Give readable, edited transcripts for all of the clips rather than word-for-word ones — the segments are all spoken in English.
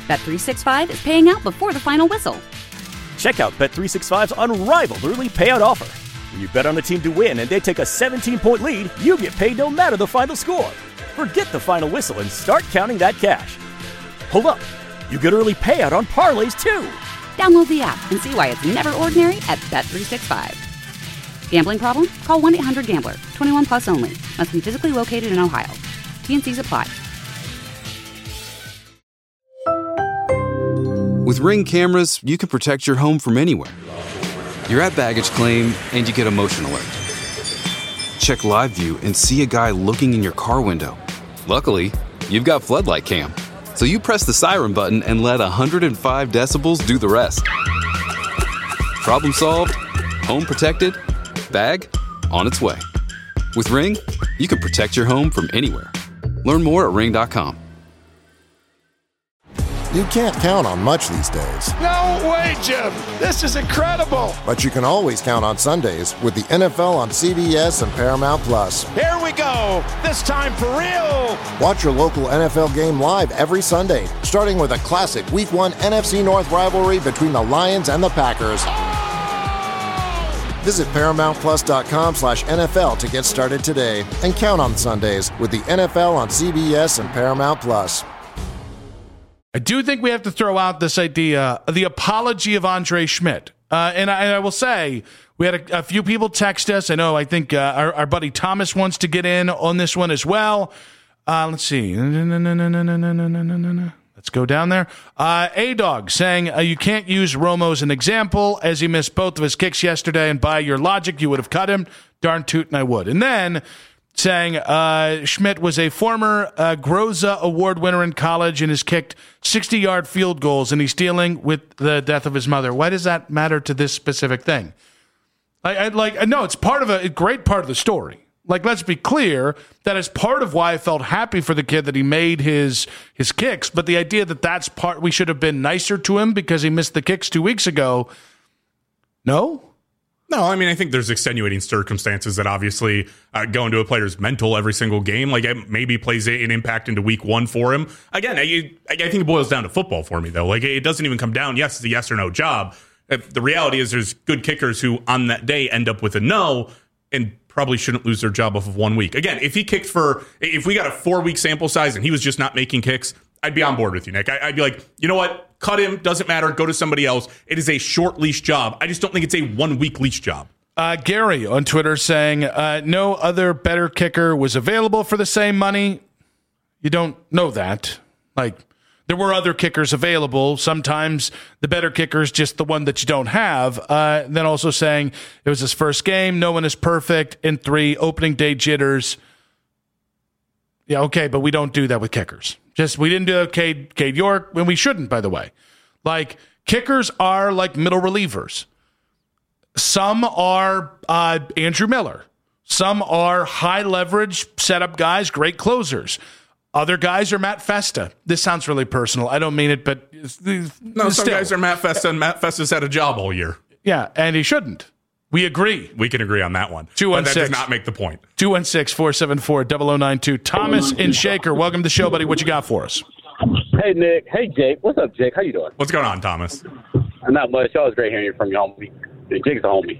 Bet365 is paying out before the final whistle. Check out Bet365's unrivaled early payout offer. When you bet on a team to win and they take a 17-point lead, you get paid no matter the final score. Forget the final whistle and start counting that cash. Hold up. You get early payout on parlays, too. Download the app and see why it's never ordinary at Bet365. Gambling problem? Call 1-800-GAMBLER. 21 plus only. Must be physically located in Ohio. T&Cs apply. With Ring cameras, you can protect your home from anywhere. You're at baggage claim and you get a motion alert. Check live view and see a guy looking in your car window. Luckily, you've got Floodlight Cam. So you press the siren button and let 105 decibels do the rest. Problem solved, home protected, bag on its way. With Ring, you can protect your home from anywhere. Learn more at ring.com. You can't count on much these days. No way, Jim. This is incredible. But you can always count on Sundays with the NFL on CBS and Paramount Plus. Here we go. This time for real. Watch your local NFL game live every Sunday, starting with a classic Week 1 NFC North rivalry between the Lions and the Packers. Visit ParamountPlus.com/NFL to get started today and count on Sundays with the NFL on CBS and Paramount Plus. I do think we have to throw out this idea, the apology of Andre Schmidt. And I will say, we had a few people text us. I think our buddy Thomas wants to get in on this one as well. Let's see. Let's go down there. A-Dog saying, you can't use Romo as an example as he missed both of his kicks yesterday, and by your logic, you would have cut him. Darn tootin' I would. And then saying Schmidt was a former Groza Award winner in college and has kicked 60-yard field goals, and he's dealing with the death of his mother. Why does that matter to this specific thing? No, it's part of a great part of the story. Let's be clear, that is part of why I felt happy for the kid that he made his kicks, but the idea that that's part, we should have been nicer to him because he missed the kicks 2 weeks ago, no? No, I mean, I think there's extenuating circumstances that obviously go into a player's mental every single game. It maybe plays an impact into week one for him. Again, I think it boils down to football for me, though. It doesn't even come down, yes, it's a yes or no job. The reality is there's good kickers who on that day end up with a no and probably shouldn't lose their job off of 1 week. Again, if we got a 4-week sample size and he was just not making kicks, I'd be on board with you, Nick. I'd be like, you know what? Cut him. Doesn't matter. Go to somebody else. It is a short leash job. I just don't think it's a 1 week leash job. Gary on Twitter saying, no other better kicker was available for the same money. You don't know that. There were other kickers available. Sometimes the better kicker is just the one that you don't have. Then also saying it was his first game. No one is perfect. And 3, opening day jitters. Yeah, okay, but we don't do that with kickers. We didn't do that with Cade York, and we shouldn't, by the way. Kickers are like middle relievers. Some are Andrew Miller. Some are high leverage setup guys, great closers. Other guys are Matt Festa. This sounds really personal. I don't mean it, but no, some guys are Matt Festa, and Matt Festa's had a job all year. Yeah, and he shouldn't. We agree. We can agree on that one. 216. But that does not make the point. 216-474-0092. Thomas in Shaker, welcome to the show, buddy. What you got for us? Hey, Nick. Hey, Jake. What's up, Jake? How you doing? What's going on, Thomas? Not much. Always great hearing from you, homie. Jake's a homie.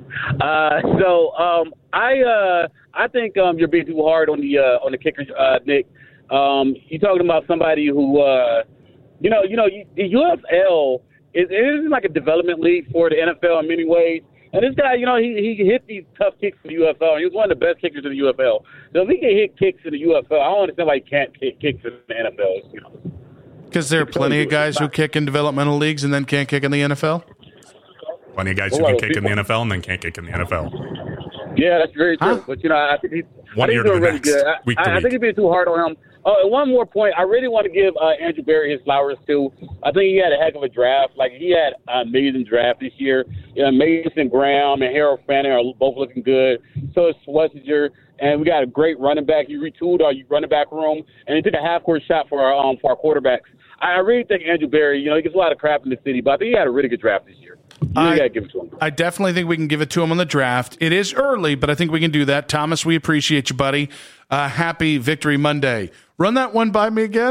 I think you're being too hard on the kickers, Nick. You're talking about somebody who, the UFL is like a development league for the NFL in many ways. And this guy, he hit these tough kicks in the UFL. He was one of the best kickers in the UFL. So if he can hit kicks in the UFL, I don't understand why he can't kick kicks in the NFL. Because there are plenty of guys who kick in developmental leagues and then can't kick in the NFL? Plenty of guys who can kick in the NFL and then can't kick in the NFL. Yeah, that's very true. Huh? But, I think he's doing really good. I think he's being too hard on him. And one more point. I really want to give Andrew Berry his flowers, too. I think he had a heck of a draft. He had an amazing draft this year. Mason Graham and Harold Fanning are both looking good. So is Schwarzenegger. And we got a great running back. He retooled our running back room. And he took a half-court shot for our quarterbacks. I really think Andrew Berry, he gets a lot of crap in the city, but I think he had a really good draft this year. You got to give it to him. I definitely think we can give it to him on the draft. It is early, but I think we can do that. Thomas, we appreciate you, buddy. Happy Victory Monday. Run that one by me again.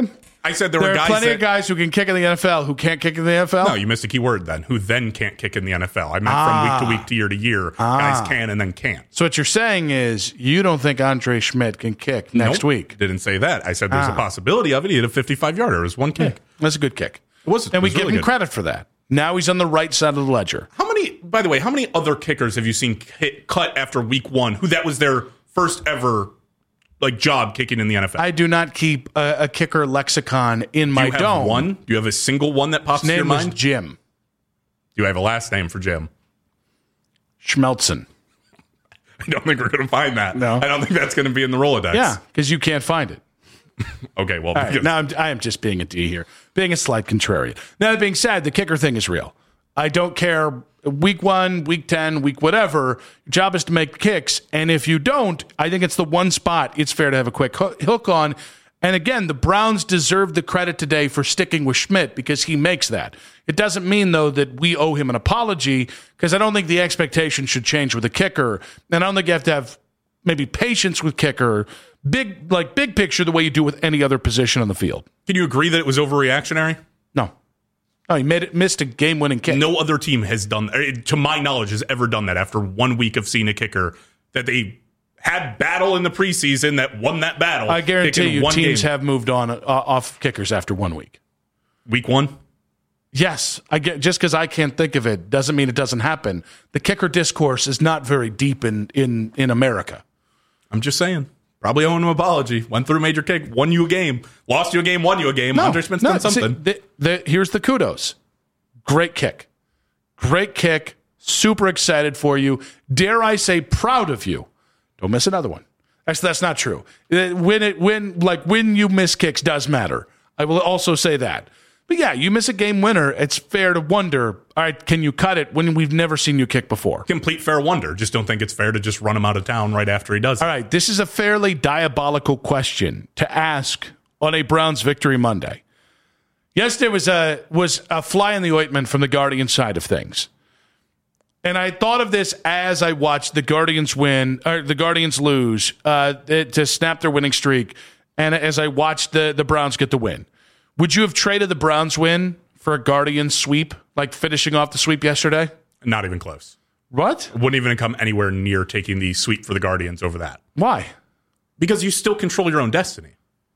I said there are guys plenty of guys who can kick in the NFL who can't kick in the NFL? No, you missed a key word then. Who then can't kick in the NFL. I meant from week to week to year to year. Guys can and then can't. So what you're saying is you don't think Andre Schmidt can kick next week? Didn't say that. I said there's a possibility of it. He had a 55-yarder. It was one kick. That's a good kick. It was. And we give him credit for that. Now he's on the right side of the ledger. By the way, how many other kickers have you seen cut after week one who that was their first ever job kicking in the NFL? I do not keep a kicker lexicon in my dome. Do you have one? Do you have a single one that pops in your mind? His name was Jim. Do you have a last name for Jim? Schmelzen. I don't think we're going to find that. No. I don't think that's going to be in the Rolodex. Yeah, because you can't find it. Okay, well. Right, now I am just being a D here, being a slight contrarian. Now, that being said, the kicker thing is real. I don't care week 1, week 10, week whatever. Your job is to make kicks. And if you don't, I think it's the one spot it's fair to have a quick hook on. And again, the Browns deserve the credit today for sticking with Schmidt because he makes that. It doesn't mean, though, that we owe him an apology because I don't think the expectation should change with a kicker. And I don't think you have to have maybe patience with kicker, big picture, the way you do with any other position on the field. Can you agree that it was overreactionary? No. Oh, he missed a game-winning kick. No other team has done, to my knowledge, has ever done that after 1 week of seeing a kicker that they had battle in the preseason that won that battle. I guarantee you teams have moved on off kickers after 1 week. Week 1? Yes. Just because I can't think of it doesn't mean it doesn't happen. The kicker discourse is not very deep in America. I'm just saying. Probably owe him an apology. Went through a major kick, won you a game, lost you a game, won you a game. Andre Smith's done something. Here's the kudos. Great kick. Great kick. Super excited for you. Dare I say proud of you. Don't miss another one. Actually, that's not true. When you miss kicks does matter. I will also say that. But yeah, you miss a game winner, it's fair to wonder, all right, can you cut it when we've never seen you kick before? Complete fair wonder. Just don't think it's fair to just run him out of town right after he does it. All right, this is a fairly diabolical question to ask on a Browns Victory Monday. Yes, there was a fly in the ointment from the Guardians side of things. And I thought of this as I watched the Guardians lose to snap their winning streak, and as I watched the Browns get the win. Would you have traded the Browns win for a Guardians sweep, like finishing off the sweep yesterday? Not even close. What? Wouldn't even come anywhere near taking the sweep for the Guardians over that. Why? Because you still control your own destiny.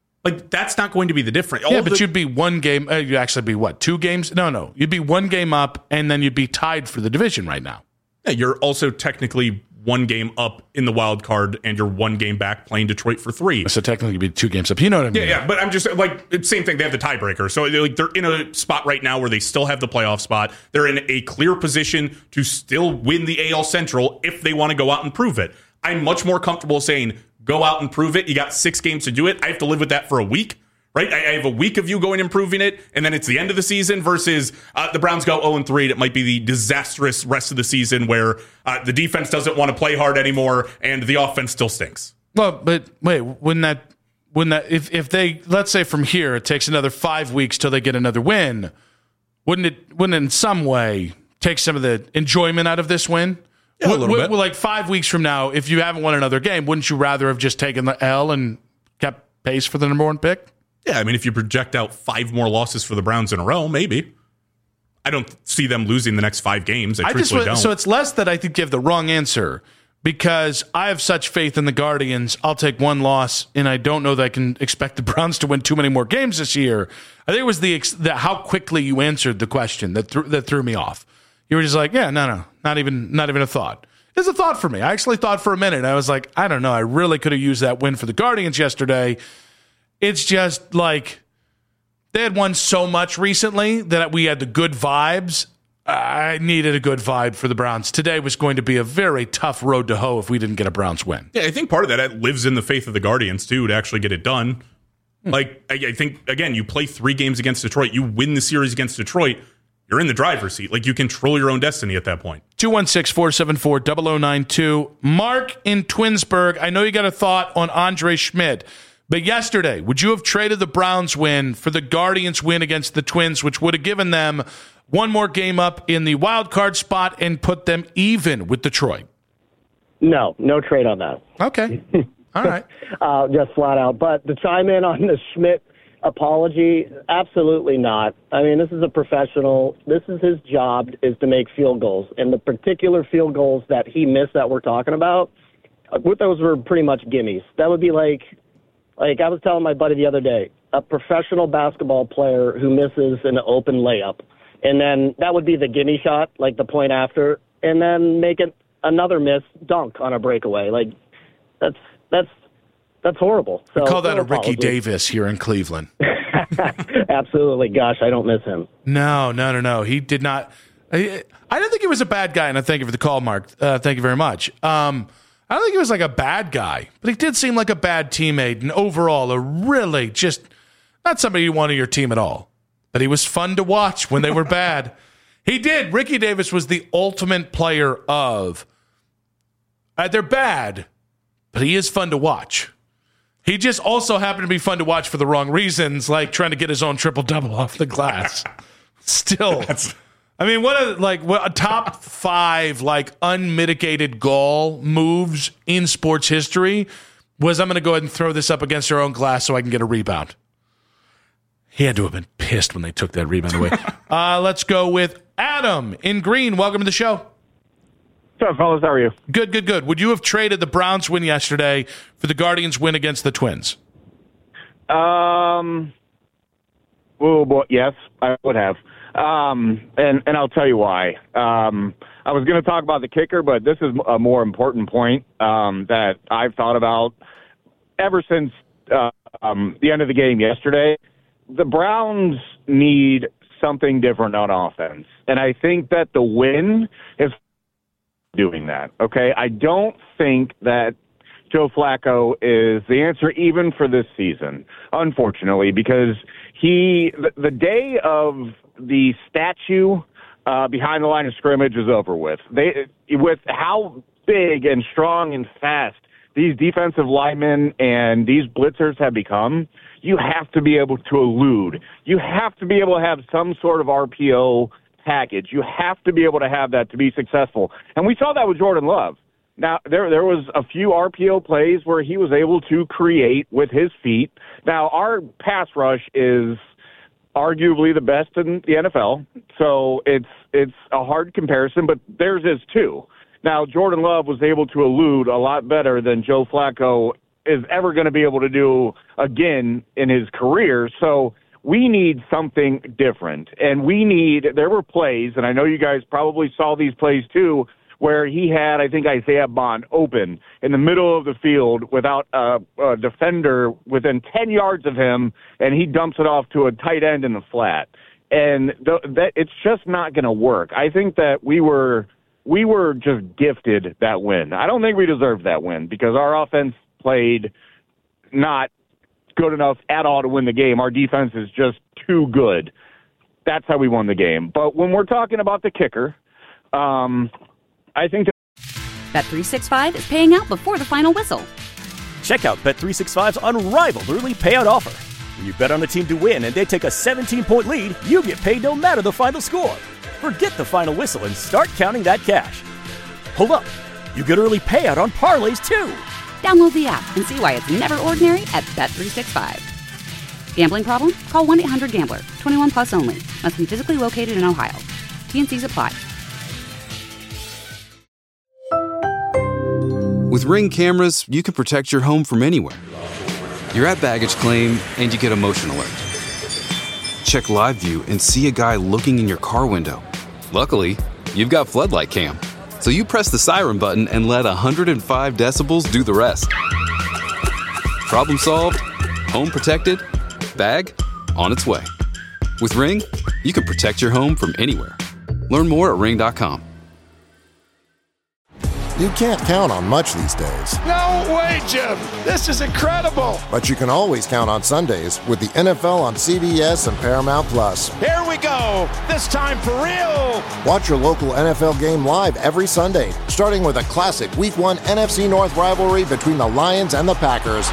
That's not going to be the difference. You'd be one game. You'd actually be what, 2 games? No. You'd be 1 game up, and then you'd be tied for the division right now. Yeah, you're also technically 1 game up in the wild card, and you're 1 game back playing Detroit for 3. So technically you'd be 2 games up. You know what I mean? Yeah, but I'm just same thing. They have the tiebreaker. So they're in a spot right now where they still have the playoff spot. They're in a clear position to still win the AL Central if they want to go out and prove it. I'm much more comfortable saying, go out and prove it. You got 6 games to do it. I have to live with that for a week, right? I have a week of you going and proving it, and then it's the end of the season versus the Browns go 0-3. And it might be the disastrous rest of the season where the defense doesn't want to play hard anymore and the offense still stinks. Well, but wait, wouldn't that if they, let's say from here it takes another 5 weeks till they get another win, wouldn't it in some way take some of the enjoyment out of this win? Yeah, a little bit. Like 5 weeks from now, if you haven't won another game, wouldn't you rather have just taken the L and kept pace for the number 1 pick? Yeah, I mean, if you project out 5 more losses for the Browns in a row, maybe. I don't see them losing the next 5 games. I truthfully don't. So it's less that I think you have the wrong answer because I have such faith in the Guardians. I'll take 1 loss, and I don't know that I can expect the Browns to win too many more games this year. I think it was the how quickly you answered the question that threw me off. You were just like, yeah, no, not even a thought. It's a thought for me. I actually thought for a minute. I was like, I don't know. I really could have used that win for the Guardians yesterday. It's just like they had won so much recently that we had the good vibes. I needed a good vibe for the Browns. Today was going to be a very tough road to hoe if we didn't get a Browns win. Yeah, I think part of that lives in the faith of the Guardians, too, to actually get it done. I think, again, you play 3 games against Detroit. You win the series against Detroit. You're in the driver's seat. You control your own destiny at that point. 216-474-0092. Mark in Twinsburg, I know you got a thought on Andre Schmidt. But yesterday, would you have traded the Browns win for the Guardians win against the Twins, which would have given them 1 more game up in the wild card spot and put them even with Detroit? No trade on that. Okay. All right. Just flat out. But to chime in on the Schmidt apology, absolutely not. I mean, this is a professional. This is his job, is to make field goals. And the particular field goals that he missed that we're talking about, those were pretty much gimmies. That would be like I was telling my buddy the other day, a professional basketball player who misses an open layup. And then that would be the gimme shot, like the point after, and then make it another miss dunk on a breakaway. Like, that's horrible. So, we call that a Ricky Davis here in Cleveland. Absolutely. Gosh, I don't miss him. No. He did not. I don't think he was a bad guy, and I thank you for the call, Mark. Thank you very much. I don't think he was like a bad guy, but he did seem like a bad teammate, and overall, a really just not somebody you want on your team at all. But he was fun to watch when they were bad. He did. Ricky Davis was the ultimate player of, they're bad, but he is fun to watch. He just also happened to be fun to watch for the wrong reasons, like trying to get his own triple-double off the glass. Still. I mean, what a top 5 unmitigated gall moves in sports history was, I'm going to go ahead and throw this up against your own glass so I can get a rebound. He had to have been pissed when they took that rebound away. Let's go with Adam in Green. Welcome to the show. What's up, fellas? How are you? Good. Would you have traded the Browns win yesterday for the Guardians win against the Twins? Oh boy, yes, I would have. And I'll tell you why. I was going to talk about the kicker, but this is a more important point that I've thought about ever since the end of the game yesterday. The Browns need something different on offense, and I think that the win is doing that. Okay, I don't think that Joe Flacco is the answer even for this season, unfortunately, because the day of the statue behind the line of scrimmage is over with. With how big and strong and fast these defensive linemen and these blitzers have become, you have to be able to elude. You have to be able to have some sort of RPO package. You have to be able to have that to be successful. And we saw that with Jordan Love. Now, there was a few RPO plays where he was able to create with his feet. Now, our pass rush is arguably the best in the NFL, so it's a hard comparison, but theirs is too. Now, Jordan Love was able to elude a lot better than Joe Flacco is ever going to be able to do again in his career, so we need something different. And there were plays, and I know you guys probably saw these plays too, where he had, I think, Isaiah Bond open in the middle of the field without a defender within 10 yards of him, and he dumps it off to a tight end in the flat. And that it's just not going to work. I think that we were just gifted that win. I don't think we deserved that win because our offense played not good enough at all to win the game. Our defense is just too good. That's how we won the game. But when we're talking about the kicker, I think Bet365 is paying out before the final whistle. Check out Bet365's unrivaled early payout offer. When you bet on a team to win and they take a 17-point lead, you get paid no matter the final score. Forget the final whistle and start counting that cash. Hold up. You get early payout on parlays, too. Download the app and see why it's never ordinary at Bet365. Gambling problem? Call 1-800-GAMBLER. 21 plus only. Must be physically located in Ohio. T&Cs apply. With Ring cameras, you can protect your home from anywhere. You're at baggage claim and you get a motion alert. Check live view and see a guy looking in your car window. Luckily, you've got floodlight cam. So you press the siren button and let 105 decibels do the rest. Problem solved, home protected, bag on its way. With Ring, you can protect your home from anywhere. Learn more at ring.com. You can't count on much these days. No way, Jim. This is incredible. But you can always count on Sundays with the NFL on CBS and Paramount Plus. Here we go. This time for real. Watch your local NFL game live every Sunday, starting with a classic Week 1 NFC North rivalry between the Lions and the Packers.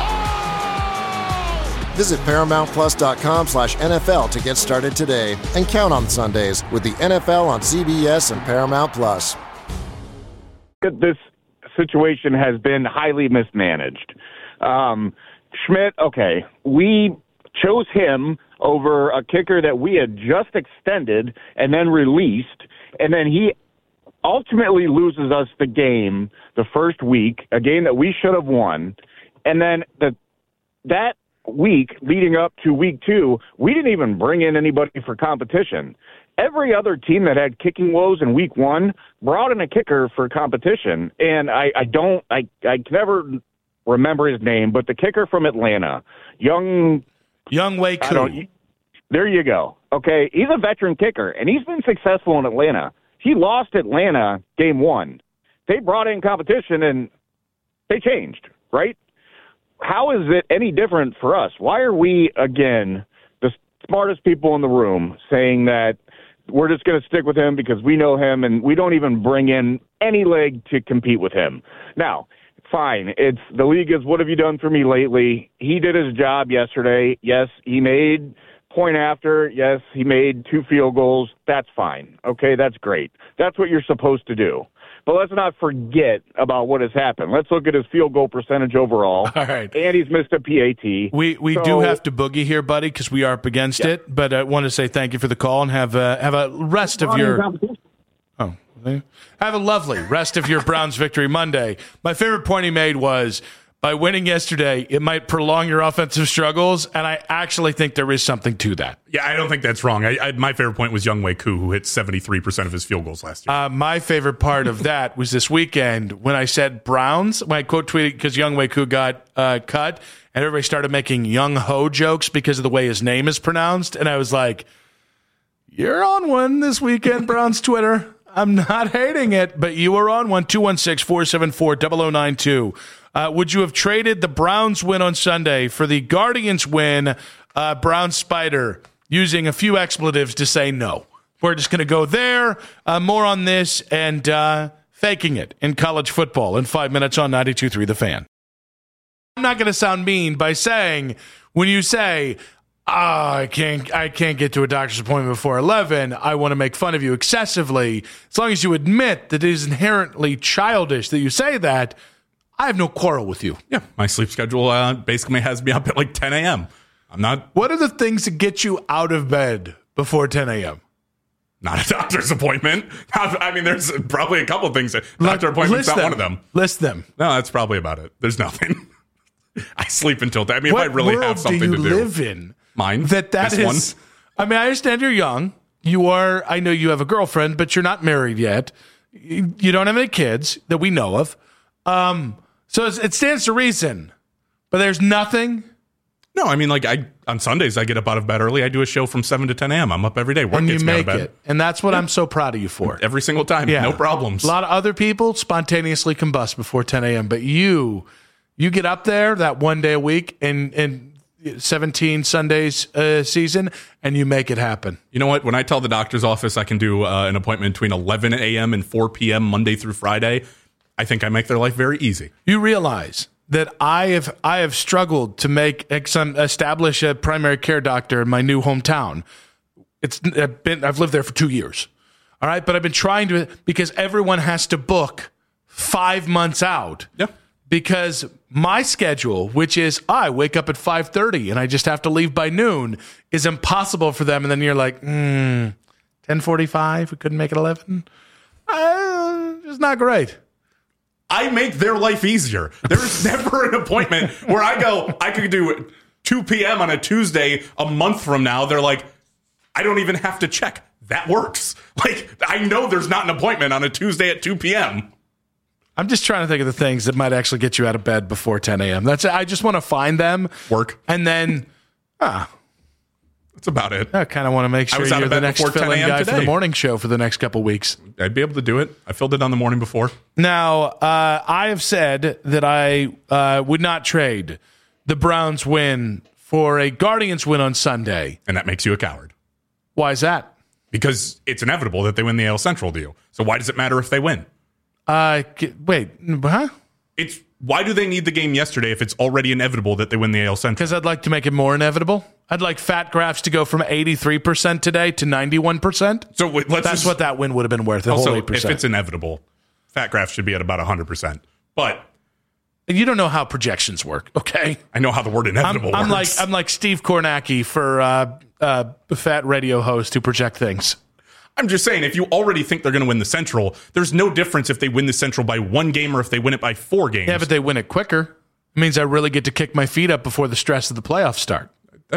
Visit ParamountPlus.com/NFL to get started today and count on Sundays with the NFL on CBS and Paramount Plus. This situation has been highly mismanaged. Schmidt, okay, we chose him over a kicker that we had just extended and then released, and then he ultimately loses us the game the first week, a game that we should have won, and then that week leading up to week 2, we didn't even bring in anybody for competition. Every other team that had kicking woes in week 1 brought in a kicker for competition, and I can never remember his name, but the kicker from Atlanta, Young Wei Koo. There you go. Okay, he's a veteran kicker, and he's been successful in Atlanta. He lost Atlanta game 1. They brought in competition, and they changed, right? How is it any different for us? Why are we, again, the smartest people in the room saying that we're just going to stick with him because we know him and we don't even bring in any leg to compete with him? Now, fine. It's the league is, what have you done for me lately? He did his job yesterday. Yes, he made point after. Yes, he made 2 field goals. That's fine. Okay, that's great. That's what you're supposed to do. But let's not forget about what has happened. Let's look at his field goal percentage overall. All right. And he's missed a PAT. We do have to boogie here, buddy, because we are up against it. But I want to say thank you for the call and have a rest of your have a lovely rest of your Browns victory Monday. My favorite point he made was, by winning yesterday, it might prolong your offensive struggles, and I actually think there is something to that. Yeah, I don't think that's wrong. My favorite point was Young Wei Koo, who hit 73% of his field goals last year. My favorite part of that was this weekend when I said Browns, when I quote tweeted because Young Wei Koo got cut, and everybody started making Young Ho jokes because of the way his name is pronounced, and I was like, you're on one this weekend, Browns Twitter. I'm not hating it, but you are on one. 216-474-0092. Would you have traded the Browns win on Sunday for the Guardians win, Brown Spider, using a few expletives to say no? We're just going to go there. More on this and faking it in college football in 5 minutes on 92.3 The Fan. I'm not going to sound mean by saying, when you say, I can't get to a doctor's appointment before 11, I want to make fun of you excessively. As long as you admit that it is inherently childish that you say that, I have no quarrel with you. Yeah, my sleep schedule basically has me up at like 10 a.m. I'm not. What are the things that get you out of bed before 10 a.m.? Not a doctor's appointment. I mean, there's probably a couple of things. Doctor appointment's not one of them. List them. No, that's probably about it. There's nothing. I sleep until. I mean, if I really have something to do. What world do you live in? Mine. That is. One. I mean, I understand you're young. You are. I know you have a girlfriend, but you're not married yet. You don't have any kids that we know of. So it stands to reason, but there's nothing. No, I mean, like on Sundays, I get up out of bed early. I do a show from 7 to 10 a.m. I'm up every day. Work and gets you me make out of bed. it. And that's what I'm so proud of you for. Every single time. Yeah. No problems. A lot of other people spontaneously combust before 10 a.m., but you get up there that one day a week and 17 Sundays a season, and you make it happen. You know what? When I tell the doctor's office I can do an appointment between 11 a.m. and 4 p.m. Monday through Friday, I think I make their life very easy. You realize that I have struggled to establish a primary care doctor in my new hometown. I've lived there for 2 years. All right, but I've been trying to, because everyone has to book 5 months out. Yeah. Because my schedule, which is I wake up at 5:30 and I just have to leave by noon, is impossible for them. And then you're like, 10:45, we couldn't make it 11. It's not great. I make their life easier. There's never an appointment where I could do 2 p.m. on a Tuesday a month from now. They're like, I don't even have to check. That works. Like, I know there's not an appointment on a Tuesday at 2 p.m. I'm just trying to think of the things that might actually get you out of bed before 10 a.m. I just want to find them. Work. And then, that's about it. I kind of want to make sure you're the next fill-in guy for the morning show for the next couple weeks. I'd be able to do it. I filled it on the morning before. Now, I have said that I would not trade the Browns win for a Guardians win on Sunday. And that makes you a coward. Why is that? Because it's inevitable that they win the AL Central deal. So why does it matter if they win? Wait, huh? It's why do they need the game yesterday if it's already inevitable that they win the AL Central? Because I'd like to make it more inevitable. I'd like Fat Graphs to go from 83% today to 91%. So that's what that win would have been worth. Also, if it's inevitable, Fat Graphs should be at about 100%. But You don't know how projections work, okay? I know how the word inevitable works. I'm like Steve Kornacki for fat radio host who project things. I'm just saying, if you already think they're going to win the Central, there's no difference if they win the Central by 1 game or if they win it by 4 games. Yeah, but they win it quicker. It means I really get to kick my feet up before the stress of the playoffs start.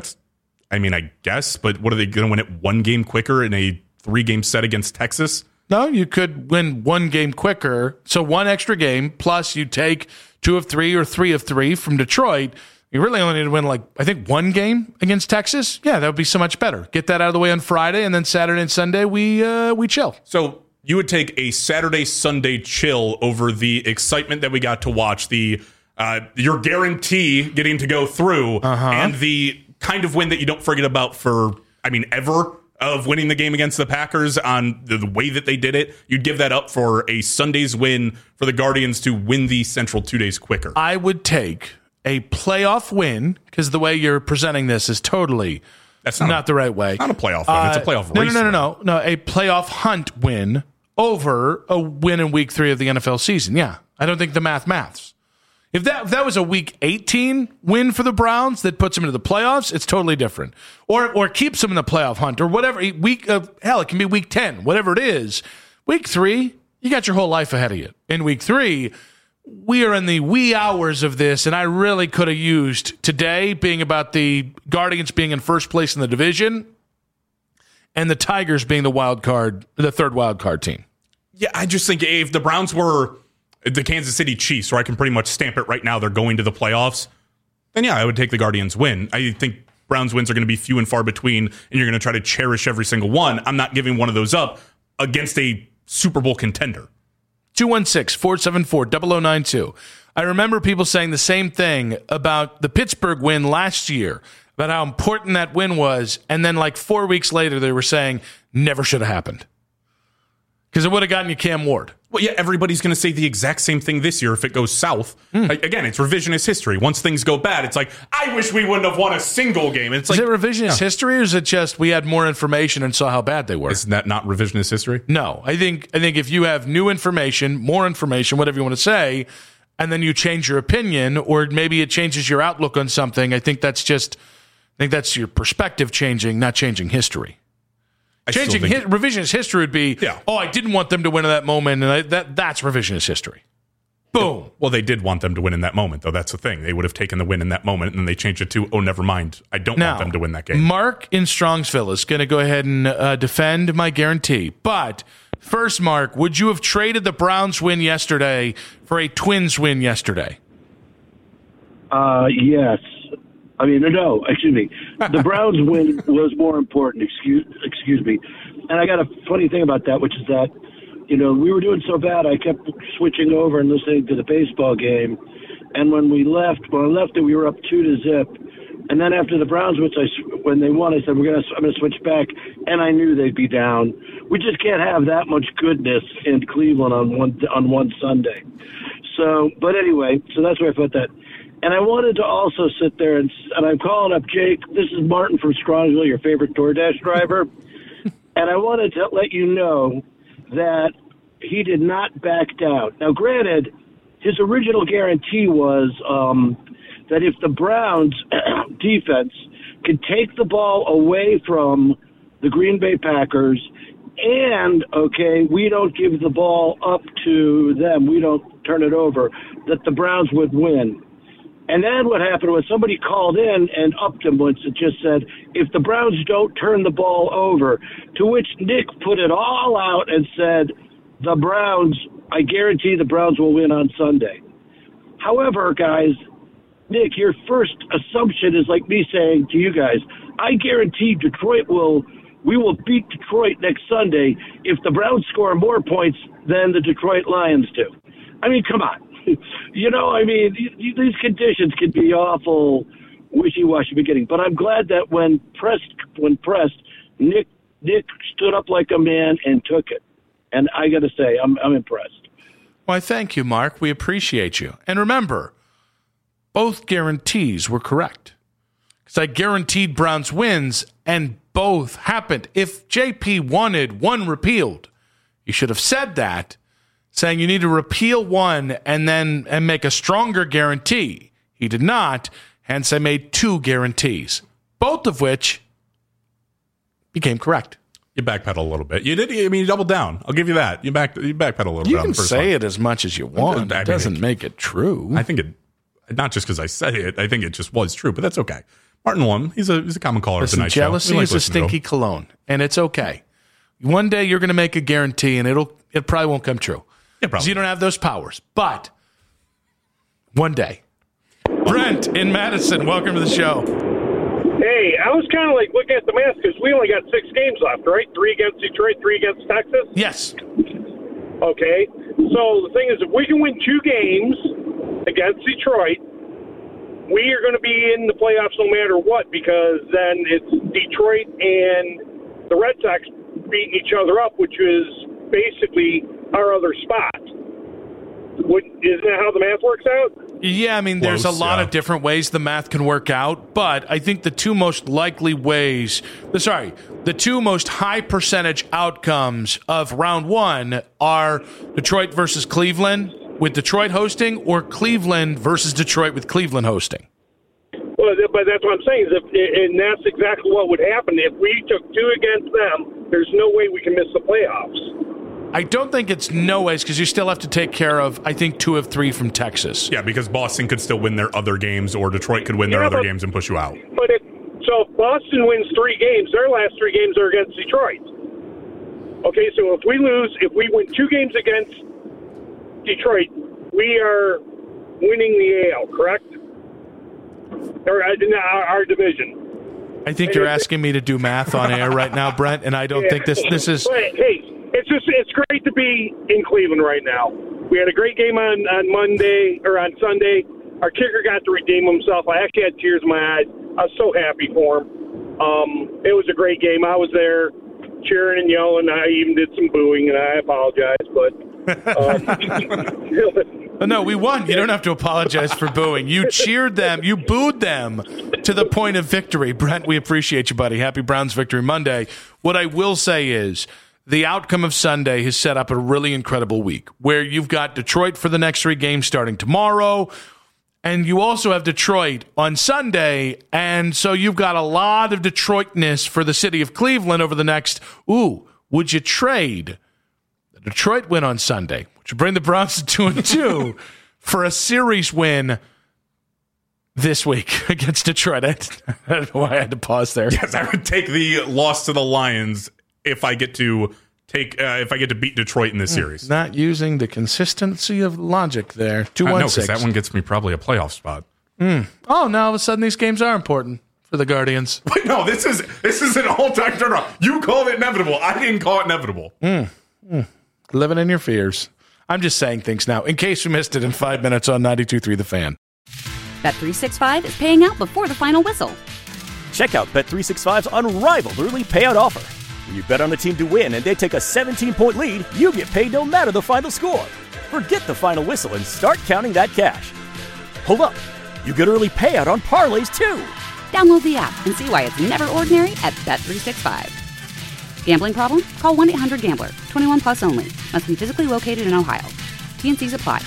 I guess, but what are they going to win it 1 game quicker in a 3-game set against Texas? No, you could win 1 game quicker. So 1 extra game, plus you take 2 of 3 or 3 of 3 from Detroit. You really only need to win, I think 1 game against Texas. Yeah, that would be so much better. Get that out of the way on Friday, and then Saturday and Sunday we chill. So you would take a Saturday, Sunday chill over the excitement that we got to watch, the your guarantee getting to go through, and the kind of win that you don't forget about ever, of winning the game against the Packers on the way that they did it. You'd give that up for a Sunday's win for the Guardians to win the Central 2 days quicker. I would take a playoff win, because the way you're presenting this is totally not the right way. It's not a playoff win. It's a playoff race. No. A playoff hunt win over a win in week 3 of the NFL season. Yeah. I don't think the maths. If that was a week 18 win for the Browns that puts them into the playoffs, it's totally different. Or keeps them in the playoff hunt or whatever. Hell, it can be week 10, whatever it is. Week 3, you got your whole life ahead of you. In week 3, we are in the wee hours of this, and I really could have used today being about the Guardians being in first place in the division and the Tigers being the third wild card team. Yeah, I just think if the Browns were the Kansas City Chiefs, where I can pretty much stamp it right now, they're going to the playoffs, then yeah, I would take the Guardians win. I think Browns wins are going to be few and far between, and you're going to try to cherish every single one. I'm not giving one of those up against a Super Bowl contender. 216-474-0092. I remember people saying the same thing about the Pittsburgh win last year, about how important that win was, and then 4 weeks later they were saying never should have happened because it would have gotten you Cam Ward. Well, yeah, everybody's going to say the exact same thing this year if it goes south. Again, it's revisionist history. Once things go bad, it's like, I wish we wouldn't have won a single game. It's is it revisionist history, or is it just we had more information and saw how bad they were? Isn't that not revisionist history? No. I think if you have new information, more information, whatever you want to say, and then you change your opinion, or maybe it changes your outlook on something, I think that's your perspective changing, not changing history. Revisionist history would be, I didn't want them to win in that moment, and that's revisionist history. Boom. Well, they did want them to win in that moment, though. That's the thing. They would have taken the win in that moment, and then they changed it to, never mind. I don't want them to win that game. Mark in Strongsville is going to go ahead and defend my guarantee. But first, Mark, would you have traded the Browns win yesterday for a Twins win yesterday? Yes. No, excuse me. The Browns win was more important, excuse me. And I got a funny thing about that, which is that, we were doing so bad, I kept switching over and listening to the baseball game. And when I left it, we were up 2-0. And then after the Browns, when they won, I said, I'm going to switch back. And I knew they'd be down. We just can't have that much goodness in Cleveland on one Sunday. So, but anyway, so that's where I put that. And I wanted to also sit there, and I'm calling up Jake. This is Martin from Strongsville, your favorite DoorDash driver. And I wanted to let you know that he did not back down. Now, granted, his original guarantee was that if the Browns defense could take the ball away from the Green Bay Packers and, we don't give the ball up to them, we don't turn it over, that the Browns would win. And then what happened was somebody called in and upped him once. It just said, if the Browns don't turn the ball over, to which Nick put it all out and said, I guarantee the Browns will win on Sunday. However, guys, Nick, your first assumption is like me saying to you guys, I guarantee we will beat Detroit next Sunday if the Browns score more points than the Detroit Lions do. Come on. These conditions can be awful wishy-washy beginning. But I'm glad that when pressed, Nick stood up like a man and took it. And I got to say, I'm impressed. Well, thank you, Mark. We appreciate you. And remember, both guarantees were correct. Because I guaranteed Browns wins, and both happened. If JP wanted one repealed, you should have said that. saying you need to repeal one and make a stronger guarantee. He did not, hence I made 2 guarantees, both of which became correct. You backpedal a little bit. You did. I mean, you doubled down. I'll give you that. You backpedal a little bit. You on can the first say one. it as much as you want. It doesn't make it true. I think it, not just because I said it. I think it just was true, but that's okay. Martin Lum, he's a common caller of the night show. Jealousy is a stinky cologne, and it's okay. One day you're going to make a guarantee, and it probably won't come true. Yeah, probably. You don't have those powers, but one day. Brent in Madison, welcome to the show. Hey, I was kind of like looking at the math because we only got 6 games left, right? 3 against Detroit, 3 against Texas? Yes. Okay. So the thing is, if we can win 2 games against Detroit, we are going to be in the playoffs no matter what, because then it's Detroit and the Red Sox beating each other up, which is basically our other spot. Isn't that how the math works out? Yeah, I mean, there's a lot of different ways the math can work out, but I think the 2 most likely ways, the 2 most high percentage outcomes of round 1 are Detroit versus Cleveland with Detroit hosting, or Cleveland versus Detroit with Cleveland hosting. Well, but that's what I'm saying, and that's exactly what would happen. If we took 2 against them, there's no way we can miss the playoffs. I don't think it's no ways, because you still have to take care of, I think, 2 of 3 from Texas. Yeah, because Boston could still win their other games, or Detroit could win their other games and push you out. But if Boston wins 3 games, their last 3 games are against Detroit. Okay, so if we win 2 games against Detroit, we are winning the AL, correct? Or our division. I think you're asking me to do math on air right now, Brent, and I don't think this is... Hey, it's great to be in Cleveland right now. We had a great game on Sunday. Our kicker got to redeem himself. I actually had tears in my eyes. I was so happy for him. It was a great game. I was there cheering and yelling. I even did some booing, and I apologize, but... No, we won. You don't have to apologize for booing. You cheered them. You booed them to the point of victory. Brent, we appreciate you, buddy. Happy Browns Victory Monday. What I will say is the outcome of Sunday has set up a really incredible week where you've got Detroit for the next 3 games starting tomorrow, and you also have Detroit on Sunday, and so you've got a lot of Detroitness for the city of Cleveland over the next, would you trade the Detroit win on Sunday, which would bring the Browns to 2-2, for a series win this week against Detroit? I don't know why I had to pause there. Yes, I would take the loss to the Lions if I get to beat Detroit in this series. Not using the consistency of logic there. 2-1-6. No, because that one gets me probably a playoff spot. Oh, now all of a sudden these games are important for the Guardians. Wait, no, this is an all-time turnaround. You called it inevitable. I didn't call it inevitable. Living in your fears. I'm just saying things now, in case you missed it in 5 minutes on 92.3 The Fan. Bet365 is paying out before the final whistle. Check out Bet365's unrivaled early payout offer. When you bet on a team to win and they take a 17-point lead, you get paid no matter the final score. Forget the final whistle and start counting that cash. Hold up. You get early payout on parlays, too. Download the app and see why it's never ordinary at Bet365. Gambling problem? Call 1-800-GAMBLER. 21 plus only. Must be physically located in Ohio. T&Cs apply.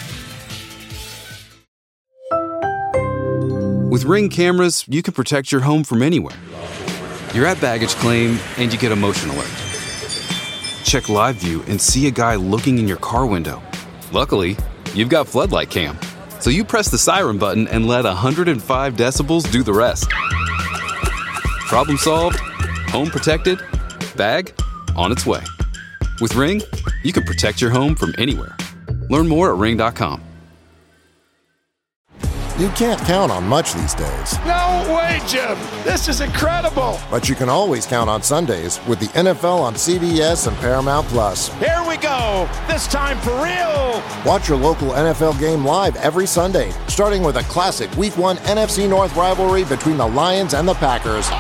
With Ring cameras, you can protect your home from anywhere. You're at baggage claim and you get a motion alert. Check live view and see a guy looking in your car window. Luckily, you've got Floodlight Cam. So you press the siren button and let 105 decibels do the rest. Problem solved. Home protected. Bag on its way. With Ring, you can protect your home from anywhere. Learn more at Ring.com. You can't count on much these days. No way, Jim. This is incredible. But you can always count on Sundays with the NFL on CBS and Paramount Plus. Here we go. This time for real. Watch your local NFL game live every Sunday, starting with a classic Week 1 NFC North rivalry between the Lions and the Packers.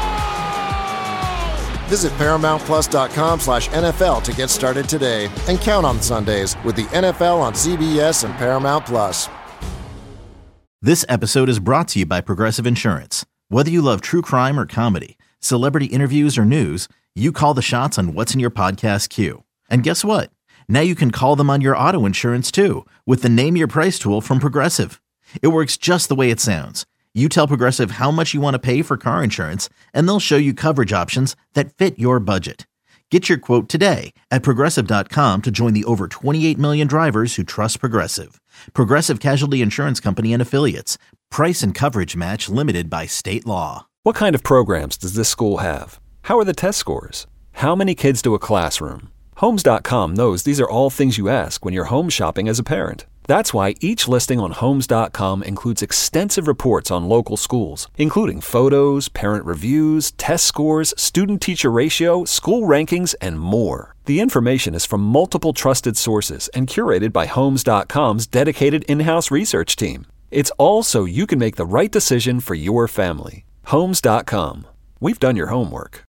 Visit ParamountPlus.com/NFL to get started today and count on Sundays with the NFL on CBS and Paramount Plus. This episode is brought to you by Progressive Insurance. Whether you love true crime or comedy, celebrity interviews or news, you call the shots on what's in your podcast queue. And guess what? Now you can call them on your auto insurance too with the Name Your Price tool from Progressive. It works just the way it sounds. You tell Progressive how much you want to pay for car insurance, and they'll show you coverage options that fit your budget. Get your quote today at Progressive.com to join the over 28 million drivers who trust Progressive. Progressive Casualty Insurance Company and Affiliates. Price and coverage match limited by state law. What kind of programs does this school have? How are the test scores? How many kids do a classroom? Homes.com knows these are all things you ask when you're home shopping as a parent. That's why each listing on Homes.com includes extensive reports on local schools, including photos, parent reviews, test scores, student-teacher ratio, school rankings, and more. The information is from multiple trusted sources and curated by Homes.com's dedicated in-house research team. It's all so you can make the right decision for your family. Homes.com. We've done your homework.